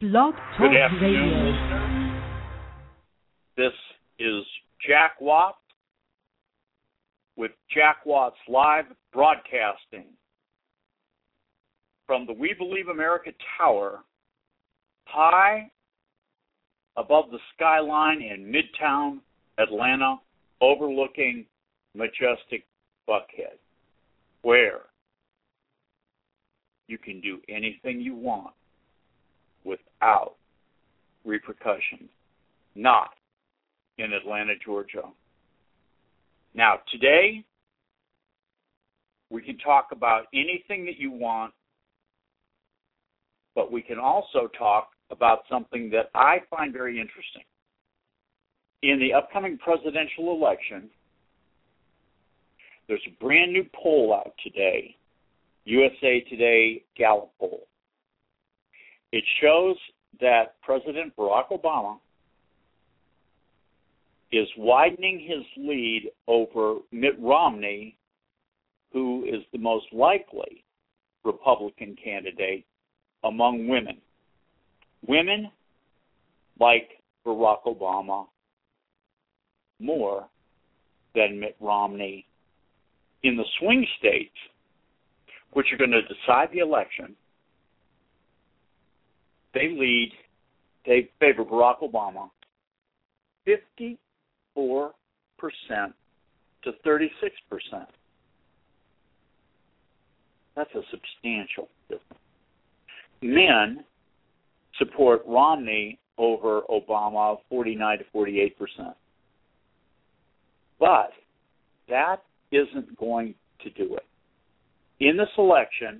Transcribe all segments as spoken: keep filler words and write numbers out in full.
Blog Good Talk afternoon, Radio. listeners. This is Jack Watts with Jack Watts Live Broadcasting from the We Believe America Tower, high above the skyline in Midtown Atlanta, overlooking majestic Buckhead, where you can do anything you want without repercussions, not in Atlanta, Georgia. Now, today, we can talk about anything that you want, but we can also talk about something that I find very interesting. In the upcoming presidential election, there's a brand new poll out today, U S A Today Gallup poll. It shows that President Barack Obama is widening his lead over Mitt Romney, who is the most likely Republican candidate among women. Women like Barack Obama more than Mitt Romney. In the swing states, which are going to decide the election, they lead, they favor Barack Obama fifty-four percent to thirty-six percent. That's a substantial difference. Men support Romney over Obama forty-nine to forty-eight percent. But that isn't going to do it. In this election,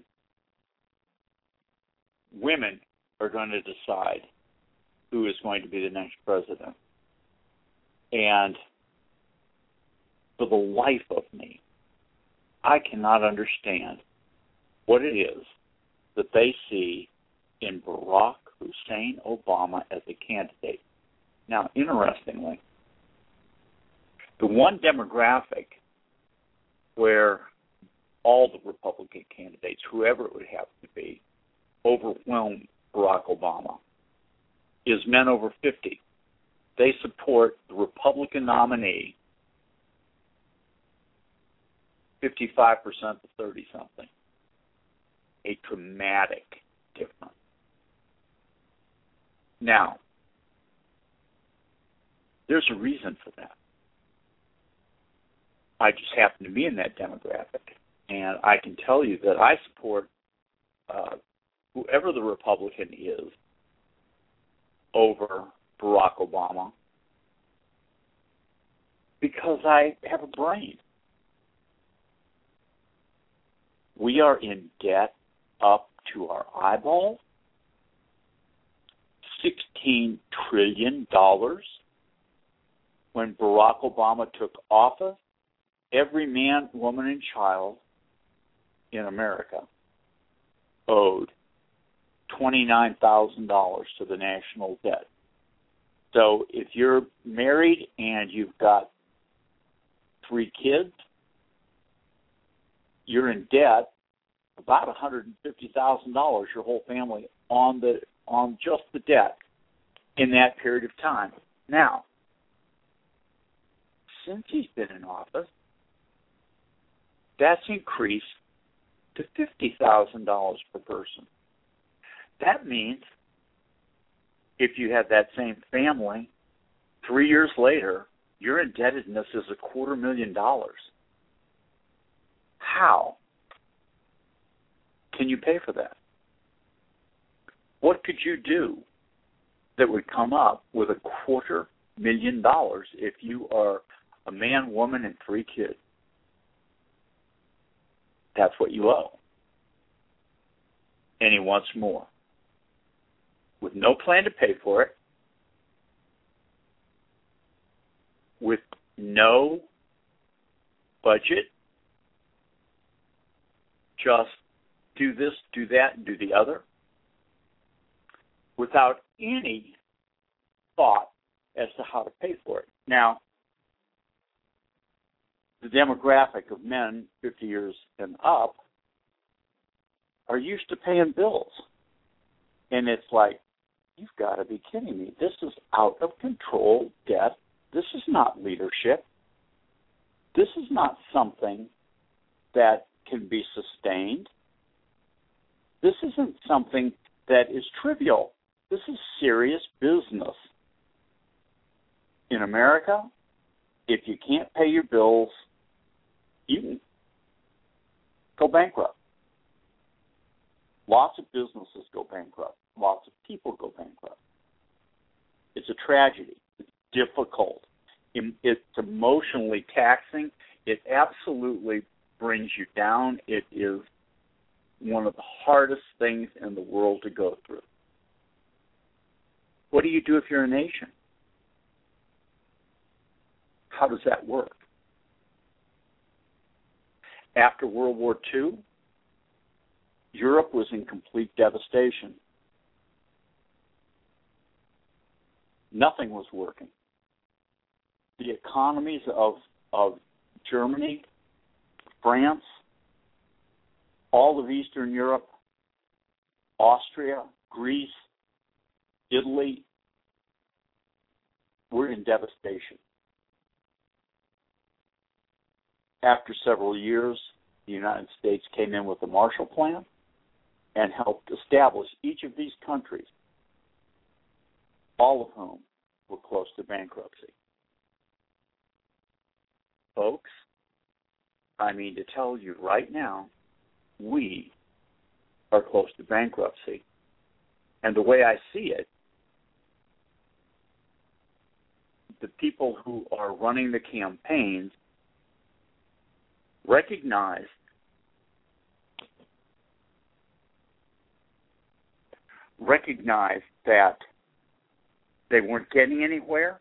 women are going to decide who is going to be the next president. And for the life of me, I cannot understand what it is that they see in Barack Hussein Obama as a candidate. Now, interestingly, the one demographic where all the Republican candidates, whoever it would have to be, overwhelm Barack Obama is men over fifty. They support the Republican nominee fifty-five percent to thirty-something. A dramatic difference. Now, there's a reason for that. I just happen to be in that demographic, and I can tell you that I support uh, whoever the Republican is over Barack Obama because I have a brain. We are in debt up to our eyeballs, sixteen trillion dollars. When Barack Obama took office, every man, woman, and child in America owed twenty-nine thousand dollars to the national debt. So if you're married and you've got three kids, you're in debt about one hundred fifty thousand dollars, your whole family, on the on just the debt in that period of time. Now, since he's been in office, that's increased to fifty thousand dollars per person. That means if you have that same family, three years later, your indebtedness is a quarter million dollars. How can you pay for that? What could you do that would come up with a quarter million dollars if you are a man, woman, and three kids? That's what you owe. And he wants more. With no plan to pay for it, with no budget, just do this, do that, and do the other, without any thought as to how to pay for it. Now, the demographic of men fifty years and up are used to paying bills. And it's like, you've got to be kidding me. This is out of control debt. This is not leadership. This is not something that can be sustained. This isn't something that is trivial. This is serious business. In America, if you can't pay your bills, you can go bankrupt. Lots of businesses go bankrupt. Lots of people go bankrupt. It's a tragedy. It's difficult. It's emotionally taxing. It absolutely brings you down. It is one of the hardest things in the world to go through. What do you do if you're a nation? How does that work? After World War Two, Europe was in complete devastation. Nothing was working. The economies of, of Germany, France, all of Eastern Europe, Austria, Greece, Italy, were in devastation. After several years, the United States came in with the Marshall Plan and helped establish each of these countries, all of whom were close to bankruptcy. Folks, I mean to tell you right now, we are close to bankruptcy. And the way I see it, the people who are running the campaigns recognized recognized that they weren't getting anywhere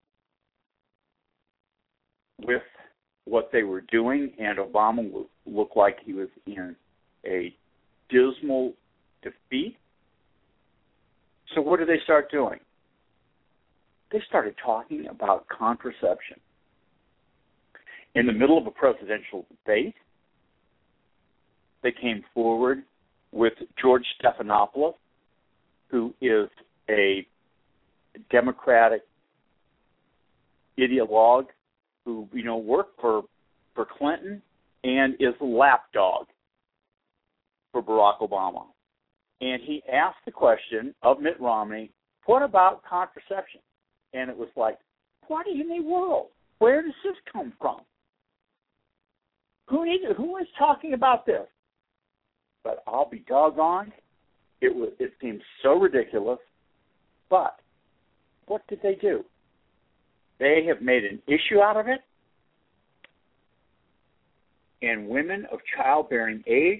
with what they were doing, and Obama looked like he was in a dismal defeat. So what did they start doing? They started talking about contraception. In the middle of a presidential debate, they came forward with George Stephanopoulos, who is a Democratic ideologue who, you know, worked for, for Clinton and is a lapdog for Barack Obama. And he asked the question of Mitt Romney, what about contraception? And it was like, what in the world? Where does this come from? Who needs, who is talking about this? But I'll be doggone, it was it seemed so ridiculous. But what did they do? They have made an issue out of it, and women of childbearing age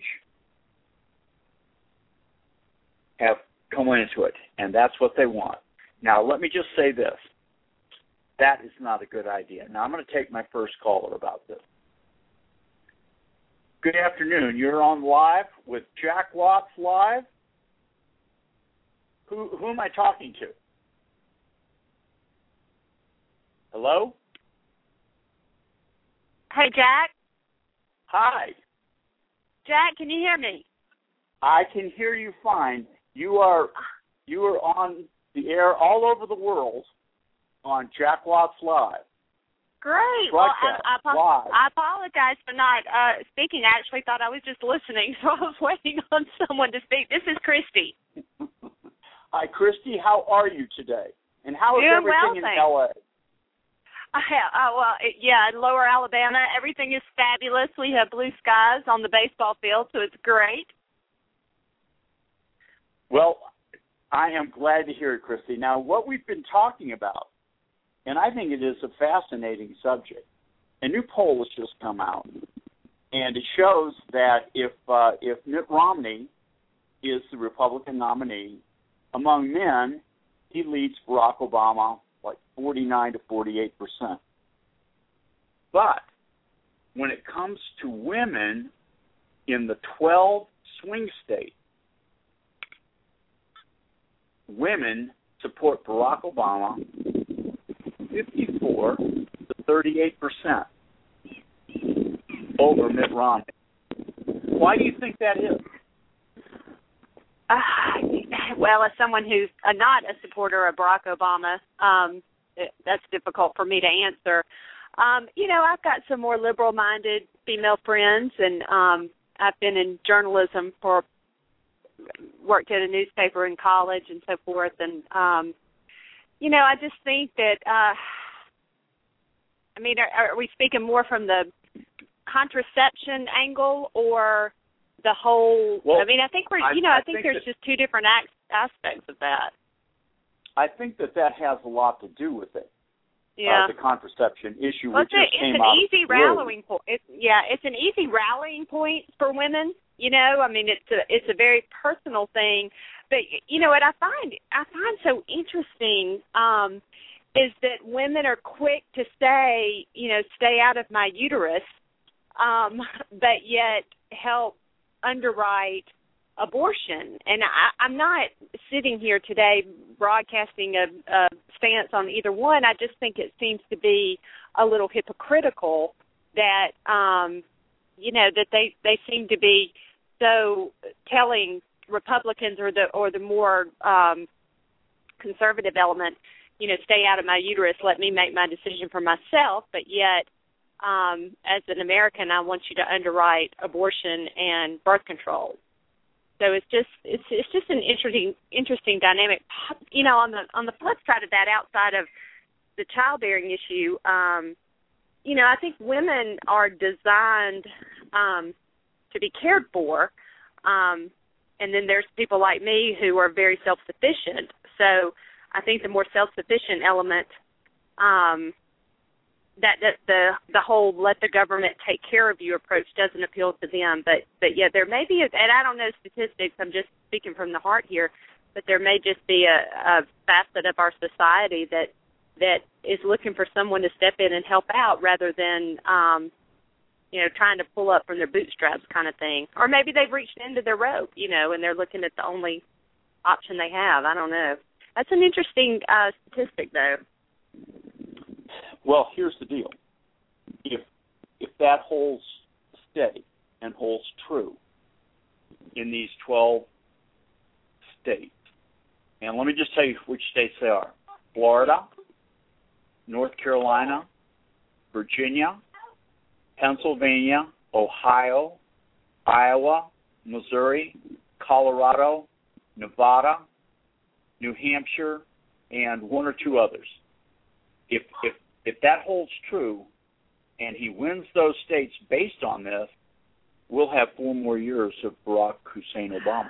have come into it, and that's what they want. Now, let me just say this. That is not a good idea. Now, I'm going to take my first caller about this. Good afternoon. You're on live with Jack Watts Live. Who, who am I talking to? Hello? Hey, Jack. Hi. Jack, can you hear me? I can hear you fine. You are you are on the air all over the world on Jack Watts Live. Great. Well, I, I, I apologize for not uh, speaking. I actually thought I was just listening, so I was waiting on someone to speak. This is Christy. Hi, Christy. How are you today? And how is Doing everything well, in L A? I have, uh, well, it, yeah, in Lower Alabama, everything is fabulous. We have blue skies on the baseball field, so it's great. Well, I am glad to hear it, Christy. Now, what we've been talking about, and I think it is a fascinating subject, a new poll has just come out, and it shows that if uh, if Mitt Romney is the Republican nominee, among men, he leads Barack Obama like forty-nine to forty-eight percent. But when it comes to women in the twelve swing states, women support Barack Obama fifty-four to thirty-eight percent over Mitt Romney. Why do you think that is? Uh, well, as someone who's uh, not a supporter of Barack Obama, um, it, that's difficult for me to answer. Um, you know, I've got some more liberal-minded female friends, and um, I've been in journalism for, worked at a newspaper in college and so forth, and, um, you know, I just think that, uh, I mean, are, are we speaking more from the contraception angle or the whole, well, I mean, I think we're, you know, I, I think, think there's that, just two different aspects of that. I think that that has a lot to do with it. Yeah. Uh, the contraception issue, well, which just it's came an out easy of the rallying point. It's, yeah, it's an easy rallying point for women. You know, I mean, it's a it's a very personal thing. But you know what I find I find so interesting um, is that women are quick to say, you know, stay out of my uterus, um, but yet help underwrite abortion. And I, I'm not sitting here today broadcasting a, a stance on either one. I just think it seems to be a little hypocritical that, um, you know, that they, they seem to be so telling Republicans or the or the more um, conservative element, you know, stay out of my uterus, let me make my decision for myself, but yet um, as an American, I want you to underwrite abortion and birth control. So it's just it's it's just an interesting interesting dynamic. You know, on the on the flip side of that, outside of the childbearing issue, um, you know, I think women are designed um, to be cared for, um, and then there's people like me who are very self-sufficient. So I think the more self-sufficient element, um, that, that the the whole let the government take care of you approach doesn't appeal to them. But, but yeah, there may be, a, and I don't know statistics, I'm just speaking from the heart here, but there may just be a, a facet of our society that that is looking for someone to step in and help out rather than, um, you know, trying to pull up from their bootstraps kind of thing. Or maybe they've reached into their rope, you know, and they're looking at the only option they have. I don't know. That's an interesting uh, statistic, though. Well, here's the deal. If if that holds steady and holds true in these twelve states, and let me just tell you which states they are: Florida, North Carolina, Virginia, Pennsylvania, Ohio, Iowa, Missouri, Colorado, Nevada, New Hampshire, and one or two others. If if if that holds true, and he wins those states based on this, we'll have four more years of Barack Hussein Obama.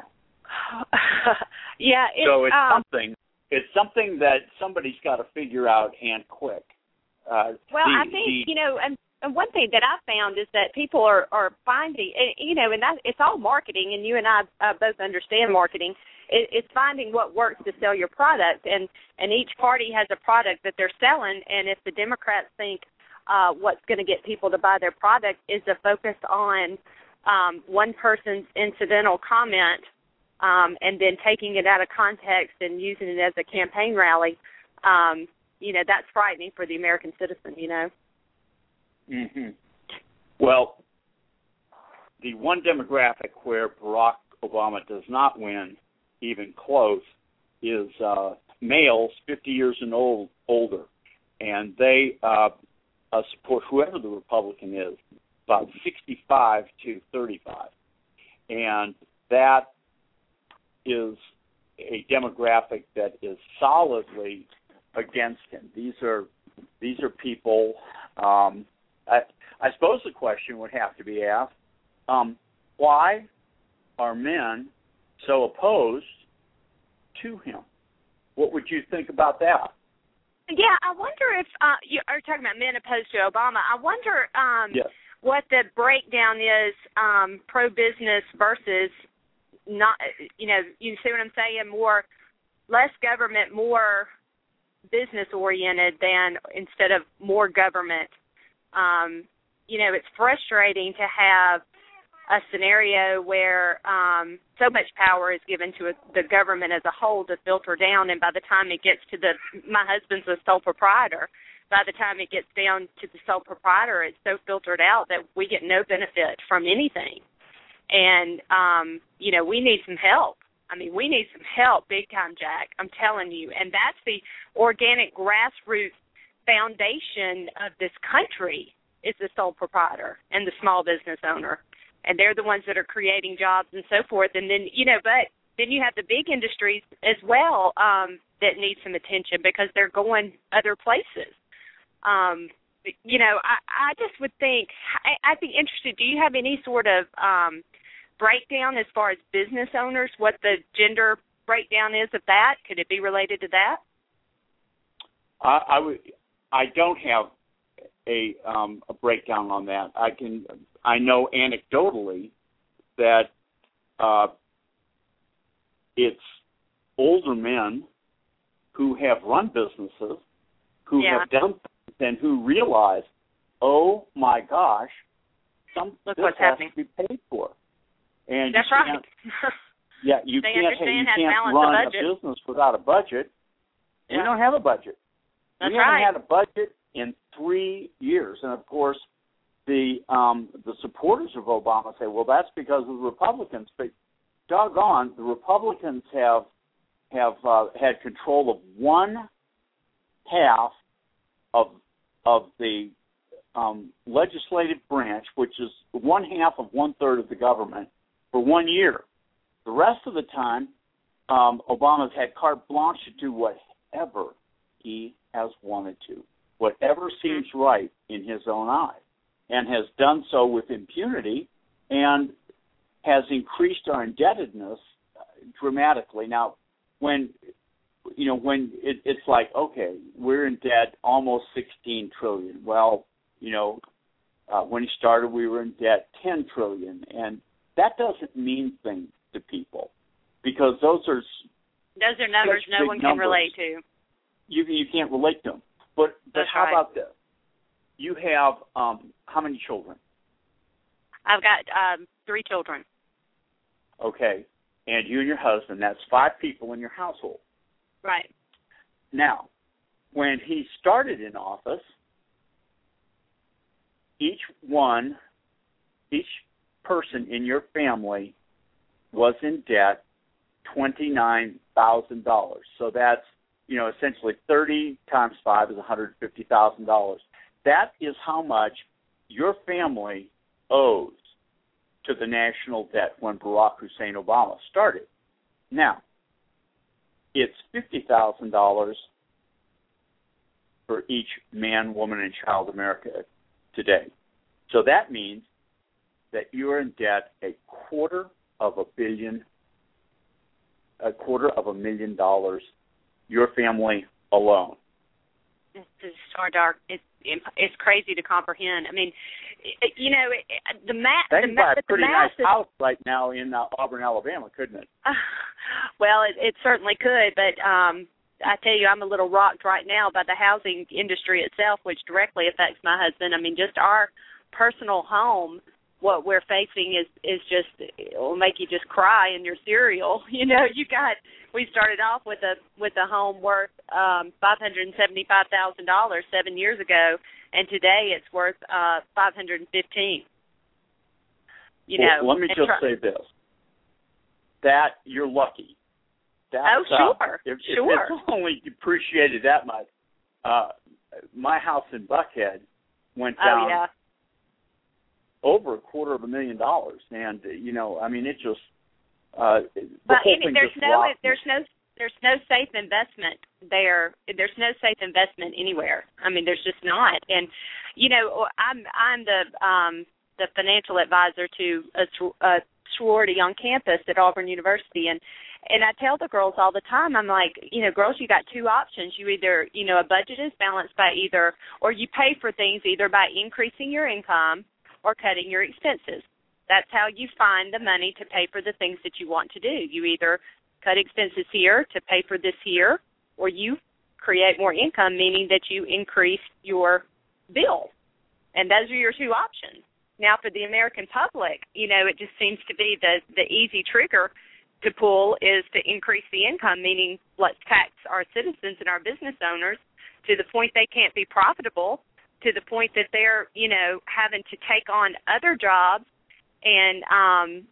yeah. It's, so it's um, something. It's something that somebody's got to figure out and quick. Uh, well, the, I think the, you know, and, and one thing that I found is that people are are finding, you know, and that it's all marketing, and you and I uh, both understand marketing. It, it's finding what works to sell your product, and and each party has a product that they're selling, and if the Democrats think uh, what's going to get people to buy their product is a focus on um, one person's incidental comment, um, and then taking it out of context and using it as a campaign rally, um, you know, that's frightening for the American citizen, you know. Mm-hmm. Well, the one demographic where Barack Obama does not win even close is uh, males fifty years and old, older, and they uh, uh, support whoever the Republican is, about sixty-five to thirty-five, and that is a demographic that is solidly against him. These are these are people. Um, I, I suppose the question would have to be asked: um, why are men so opposed to him? What would you think about that? Yeah, I wonder if uh, you are talking about men opposed to Obama. I wonder um, yes. what the breakdown is, um, pro-business versus not. You know, you see what I'm saying? More, less government, more business-oriented than instead of more government. Um, you know, it's frustrating to have a scenario where um, so much power is given to a, the government as a whole to filter down, and by the time it gets to the, my husband's a sole proprietor, by the time it gets down to the sole proprietor, it's so filtered out that we get no benefit from anything. And, um, you know, we need some help. I mean, we need some help big time, Jack. I'm telling you. And that's the organic grassroots foundation of this country is the sole proprietor and the small business owner. And they're the ones that are creating jobs and so forth. And then, you know, but then you have the big industries as well um, that need some attention because they're going other places. Um, you know, I, I just would think, I, I'd be interested, do you have any sort of um, breakdown as far as business owners, what the gender breakdown is of that? Could it be related to that? I, I would. I don't have a um, a breakdown on that. I can. I know anecdotally that uh, it's older men who have run businesses, who yeah. have done things, and who realize, oh my gosh, some Look this what's has happening. to be paid for. And That's you right. can't, yeah, you they can't. understand You how to can't balance run a a budget. business without a budget. Yeah. We don't have a budget. That's we right. haven't had a budget in three years, and of course, the um, the supporters of Obama say, "Well, that's because of the Republicans." But doggone, the Republicans have have uh, had control of one half of of the um, legislative branch, which is one half of one third of the government, for one year. The rest of the time, um, Obama's had carte blanche to do whatever he has wanted to, whatever seems right in his own eyes, and has done so with impunity and has increased our indebtedness dramatically. Now, when you know when it, it's like, okay, we're in debt almost sixteen trillion. Well, you know, uh, when he started, we were in debt ten trillion, and that doesn't mean things to people because those are those are numbers no one can numbers. relate to. You you can't relate to them. But but That's how right. about this? You have um, how many children? I've got um, three children. Okay, and you and your husband. That's five people in your household. Right. Now, when he started in office, each one, each person in your family was in debt twenty-nine thousand dollars. So that's, you know, essentially thirty times five is one hundred fifty thousand dollars. That is how much your family owes to the national debt when Barack Hussein Obama started. Now, it's fifty thousand dollars for each man, woman, and child in America today. So that means that you are in debt a quarter of a billion, a quarter of a million dollars, your family alone. It's just hard to, it's it's crazy to comprehend. I mean, it, you know, it, the math. That the could ma- buy a but pretty the nice math is, house right now in uh, Auburn, Alabama, couldn't it? Uh, well, it, it certainly could, but um, I tell you, I'm a little rocked right now by the housing industry itself, which directly affects my husband. I mean, just our personal home, what we're facing is is just, it will make you just cry in your cereal. You know, you got, we started off with a with a home worth um, five hundred seventy-five thousand dollars seven years ago, and today it's worth uh, five hundred fifteen. You well, know, let me just try- say this: that you're lucky. That's, oh, sure, uh, if, sure. If it's only depreciated that much. Uh, my house in Buckhead went down oh, yeah. over a quarter of a million dollars, and uh, you know, I mean, it just uh, the but whole any, thing there's just no rocked me. there's no there's no safe investment there. There's no safe investment anywhere. I mean, there's just not. And you know, I'm I'm the um, the financial advisor to a, a sorority on campus at Auburn University, and and I tell the girls all the time, I'm like, you know, girls, you got two options. You either, you know, a budget is balanced by either, or you pay for things either by increasing your income or cutting your expenses. That's how you find the money to pay for the things that you want to do. You either cut expenses here to pay for this here, or you create more income, meaning that you increase your bill. And those are your two options. Now, for the American public, you know, it just seems to be the, the easy trigger to pull is to increase the income, meaning let's tax our citizens and our business owners to the point they can't be profitable, to the point that they're, you know, having to take on other jobs and um,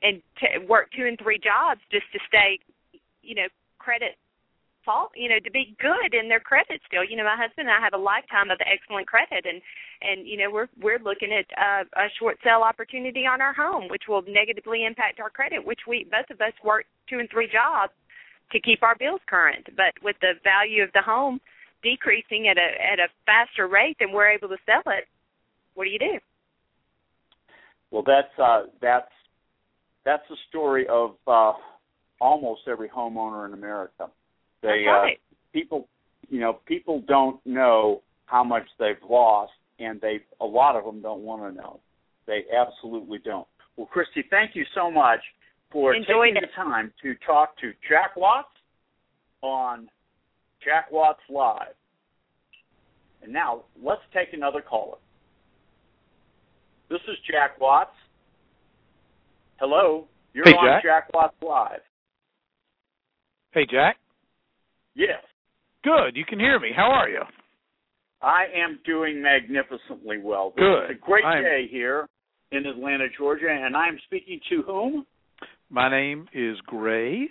and to work two and three jobs just to stay, you know, credit fault, you know, to be good in their credit still. You know, my husband and I have a lifetime of excellent credit, and, and you know, we're we're looking at uh, a short sale opportunity on our home, which will negatively impact our credit, which we, both of us work two and three jobs to keep our bills current. But with the value of the home decreasing at a at a faster rate than we're able to sell it, what do you do? Well, that's uh, that's that's the story of uh, almost every homeowner in America. They right. uh, people, you know, people don't know how much they've lost, and they a lot of them don't want to know. They absolutely don't. Well, Christy, thank you so much for Enjoyed taking it. the time to talk to Jack Watts on Jack Watts Live. And now let's take another caller. This is Jack Watts. Hello, you're hey, on Jack. Jack Watts Live. Hey, Jack. Yes. Good. You can hear me. How are you? I am doing magnificently well. This Good. is a great I'm... day here in Atlanta, Georgia, and I'm speaking to whom? My name is Gray.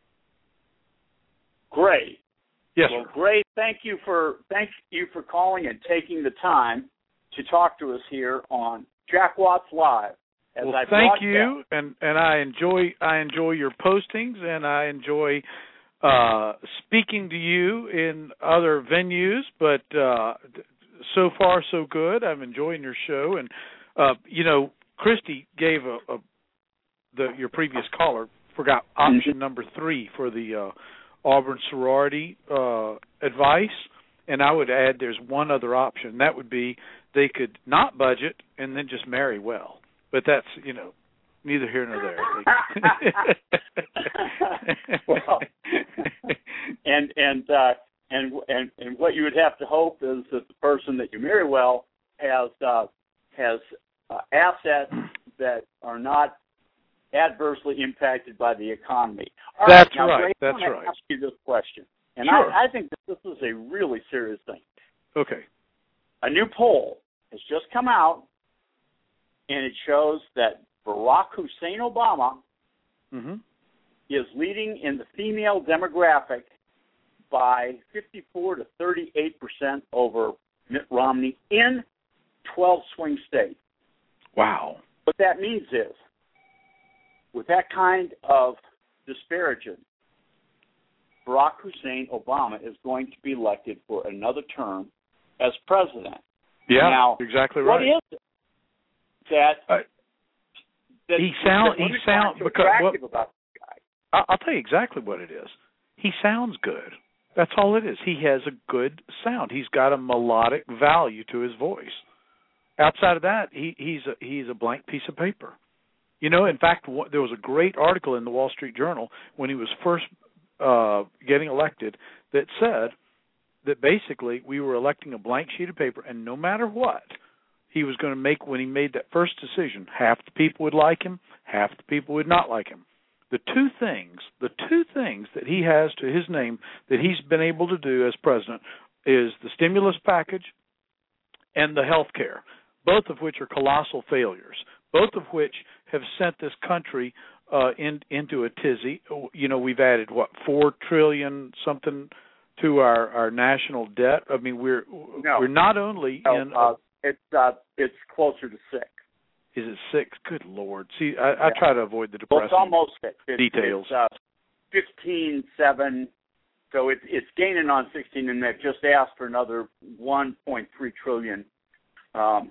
Gray. Yes, well, sir. Gray, thank you for thank you for calling and taking the time to talk to us here on Jack Watts Live. As well, I thank you, and, and I enjoy I enjoy your postings, and I enjoy uh, speaking to you in other venues. But uh, so far, so good. I'm enjoying your show, and uh, you know, Christy gave a, a the your previous caller forgot option number three for the uh, Auburn sorority uh, advice, and I would add there's one other option. That would be they could not budget and then just marry well. But that's, you know, neither here nor there. well, and and uh, and and and what you would have to hope is that the person that you marry well has uh, has uh, assets that are not adversely impacted by the economy. All That's right. Now, right. Ray, That's I want right. to ask you this question, and sure. I, I think that this is a really serious thing. Okay. A new poll has just come out, and it shows that Barack Hussein Obama mm-hmm. is leading in the female demographic by fifty-four to thirty-eight percent over Mitt Romney in twelve swing states. Wow. What that means is, with that kind of disparagement, Barack Hussein Obama is going to be elected for another term as president. Yeah, now, exactly what right. is it that, uh, that he sound that he sound so because attractive well, about this guy? I'll tell you exactly what it is. He sounds good. That's all it is. He has a good sound. He's got a melodic value to his voice. Outside of that, he, he's a, he's a blank piece of paper. You know, in fact, w- there was a great article in the Wall Street Journal when he was first uh, getting elected that said that basically we were electing a blank sheet of paper, and no matter what he was going to make when he made that first decision, half the people would like him, half the people would not like him. The two things, the two things that he has to his name that he's been able to do as president is the stimulus package and the health care, both of which are colossal failures, both of which have sent this country uh, in, into a tizzy. You know, we've added, what, four trillion something to our, our national debt. I mean, we're no. we're not only no, in... Uh, it's, uh, it's closer to six. Is it six? Good Lord. See, I, yeah. I try to avoid the Well, depressing it's almost six. It's, details. It's uh, fifteen seven, so it, it's gaining on sixteen, and they've just asked for another one point three trillion dollars um,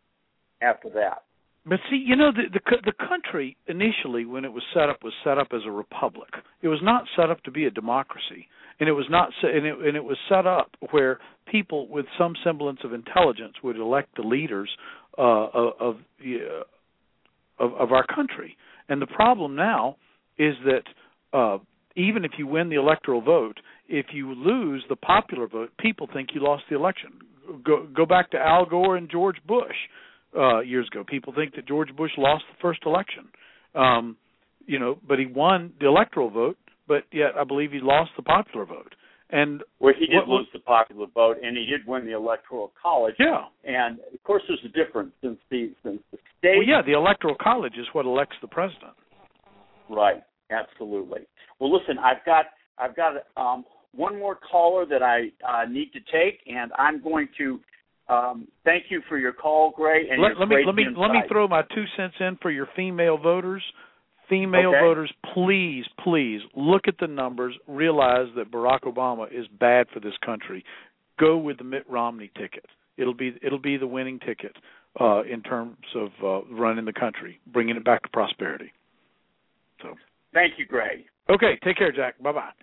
after that. But see, you know, the, the the country initially, when it was set up, was set up as a republic. It was not set up to be a democracy, and it was not, and it, and it was set up where people with some semblance of intelligence would elect the leaders uh, of of, uh, of of our country. And the problem now is that uh, even if you win the electoral vote, if you lose the popular vote, people think you lost the election. Go go back to Al Gore and George Bush. Uh, years ago, people think that George Bush lost the first election, um, you know, but he won the electoral vote. But yet, I believe he lost the popular vote. And well, he did what, lose the popular vote, and he did win the electoral college. Yeah, and of course, there's a difference since the since the state. Well, yeah, the electoral college is what elects the president. Right. Absolutely. Well, listen, I've got I've got um, one more caller that I uh, need to take, and I'm going to um, thank you for your call, Gray. And let, your let me great let me insight. let me throw my two cents in for your female voters. Female okay. voters, please, please look at the numbers. Realize that Barack Obama is bad for this country. Go with the Mitt Romney ticket. It'll be it'll be the winning ticket uh, in terms of uh, running the country, bringing it back to prosperity. So, thank you, Gray. Okay, take care, Jack. Bye bye.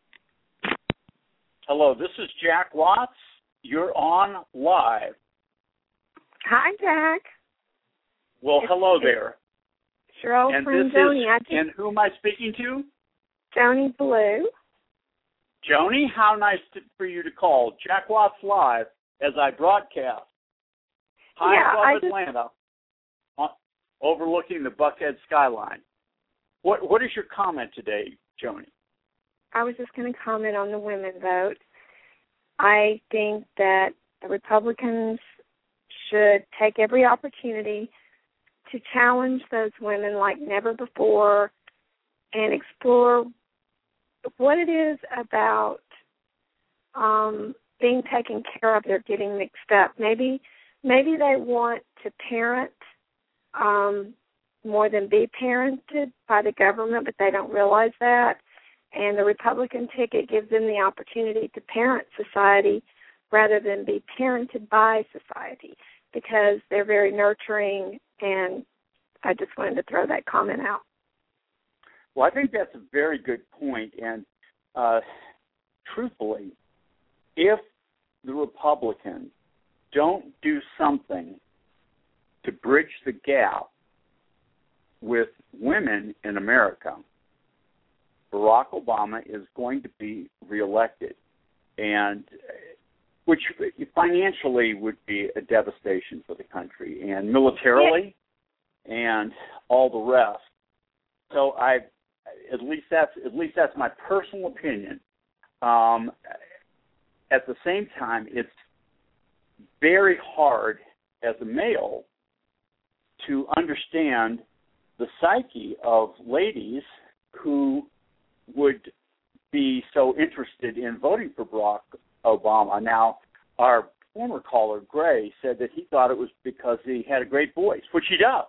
Hello, this is Jack Watts. You're on live. Hi, Jack. Well, it's, hello it's there. Your old and friend this Joni. Is, I just, and who am I speaking to? Joni Blue. Joni, how nice to, for you to call. Jack Watts Live as I broadcast high yeah, above I just, Atlanta, on, overlooking the Buckhead skyline. What What is your comment today, Joni? I was just going to comment on the women vote. I think that the Republicans should take every opportunity to challenge those women like never before and explore what it is about um, being taken care of they're getting mixed up. Maybe maybe they want to parent um, more than be parented by the government, but they don't realize that. And the Republican ticket gives them the opportunity to parent society rather than be parented by society, because they're very nurturing, and I just wanted to throw that comment out. Well, I think that's a very good point, and uh, truthfully, if the Republicans don't do something to bridge the gap with women in America, Barack Obama is going to be reelected, and which financially would be a devastation for the country, and militarily, and all the rest. So I, at least that's at least that's my personal opinion. Um, at the same time, it's very hard as a male to understand the psyche of ladies who would be so interested in voting for Barack Obama. Now, our former caller, Gray, said that he thought it was because he had a great voice, which he does.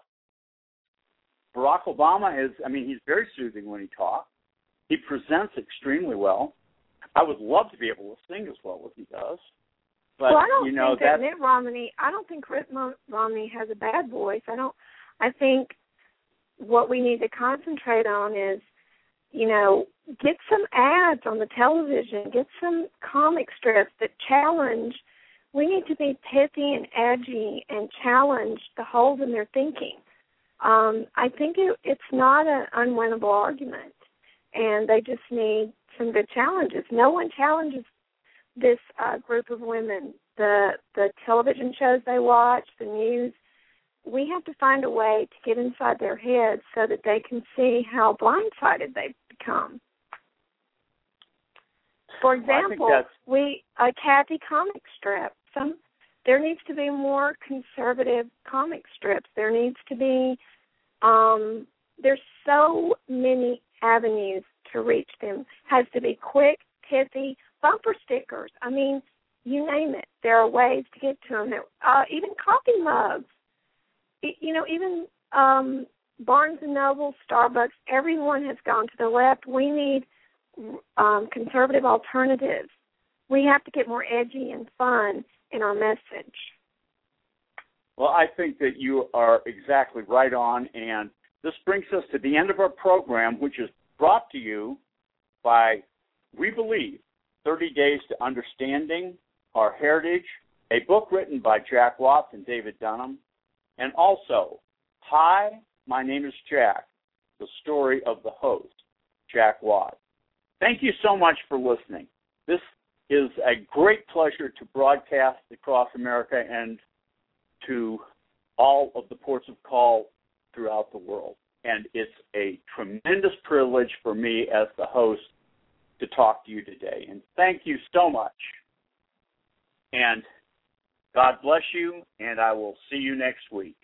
Barack Obama is, I mean, he's very soothing when he talks. He presents extremely well. I would love to be able to sing as well as he does. But, well, I don't you know, think that Mitt Romney, I don't think Mitt Romney has a bad voice. I don't, I think what we need to concentrate on is, you know, get some ads on the television, get some comic strips that challenge. We need to be pithy and edgy and challenge the holes in their thinking. Um, I think it, it's not an unwinnable argument, and they just need some good challenges. No one challenges this uh, group of women. The the television shows they watch, the news. We have to find a way to get inside their heads so that they can see how blindsided they've become. For example, well, we a Kathy comic strip. Some there needs to be more conservative comic strips. There needs to be um, there's so many avenues to reach them. Has to be quick, pithy, bumper stickers. I mean, you name it. There are ways to get to them. Uh, even coffee mugs. You know, even um, Barnes and Noble, Starbucks, everyone has gone to the left. We need um, conservative alternatives. We have to get more edgy and fun in our message. Well, I think that you are exactly right on, and this brings us to the end of our program, which is brought to you by, we believe, thirty days to Understanding Our Heritage, a book written by Jack Watts and David Dunham, and also, Hi, My Name is Jack, the story of the host, Jack Watts. Thank you so much for listening. This is a great pleasure to broadcast across America and to all of the ports of call throughout the world. And it's a tremendous privilege for me as the host to talk to you today. And thank you so much. And God bless you, and I will see you next week.